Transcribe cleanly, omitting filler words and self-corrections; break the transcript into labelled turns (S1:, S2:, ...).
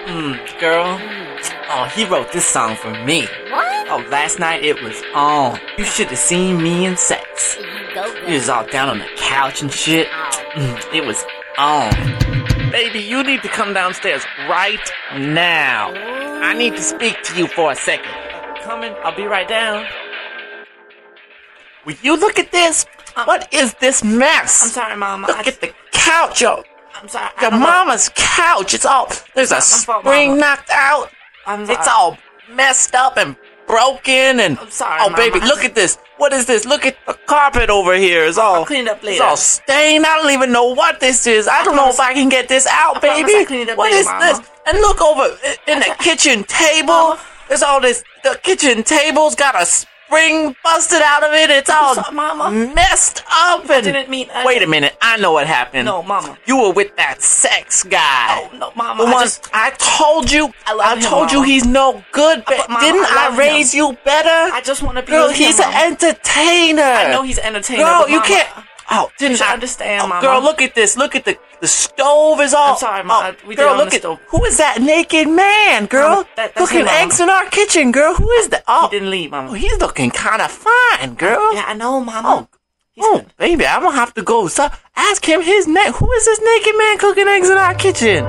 S1: Girl. Oh, he wrote this song for me.
S2: What?
S1: Oh, last night it was on. You should have seen me in sex. He was all down on the couch and shit. It was on. Baby, you need to come downstairs right now. I need to speak to you for a second. Coming, I'll be right down. Will you look at this? What is this mess?
S2: I'm sorry, Mama.
S1: Look at the couch, yo.
S2: I'm sorry.
S1: Your mama's couch. It's all, there's a
S2: fault,
S1: spring
S2: Mama.
S1: knocked out.
S2: I'm sorry.
S1: It's all messed up and broken and...
S2: I'm sorry,
S1: Oh,
S2: Mama.
S1: baby, look at this. What is this? Look at the carpet over here. It's all...
S2: I'll clean it up later.
S1: It's all stained. I don't even know what this is. I don't know if I can get this out,
S2: promise
S1: baby.
S2: I'll clean it up
S1: What
S2: later,
S1: is
S2: Mama.
S1: this? And look over in the kitchen table.
S2: Mama.
S1: There's all this... The kitchen table's got a spring busted out of it. It's all
S2: sorry, Mama.
S1: messed up. And
S2: didn't mean-
S1: Wait a minute. I know what happened.
S2: No, Mama.
S1: You were with that sex guy.
S2: Oh, no, Mama.
S1: The one I told you.
S2: I love him,
S1: told you
S2: Mama.
S1: he's no good.
S2: But, Mama,
S1: Didn't
S2: I
S1: I
S2: love
S1: raise you better?
S2: I just want to be
S1: Girl,
S2: with him,
S1: he's
S2: Mama.
S1: an entertainer.
S2: I know he's an entertainer,
S1: Girl,
S2: but
S1: you
S2: Mama,
S1: can't. Oh, didn't
S2: should
S1: I
S2: understand, Mama.
S1: Girl, look at this. Look at the stove is all.
S2: I'm sorry, Mama. We did it
S1: girl,
S2: on
S1: look
S2: the
S1: at
S2: stove.
S1: who is that naked man, girl?
S2: Mama, that's
S1: cooking
S2: him, Mama.
S1: eggs in our kitchen, girl. Who is that? Oh,
S2: He didn't leave, Mama.
S1: oh, he's looking kind of fine, girl.
S2: Yeah, I know, Mama. He's
S1: Oh,
S2: good.
S1: baby, I'm gonna have to go. So ask him his name. Who is this naked man cooking eggs in our kitchen?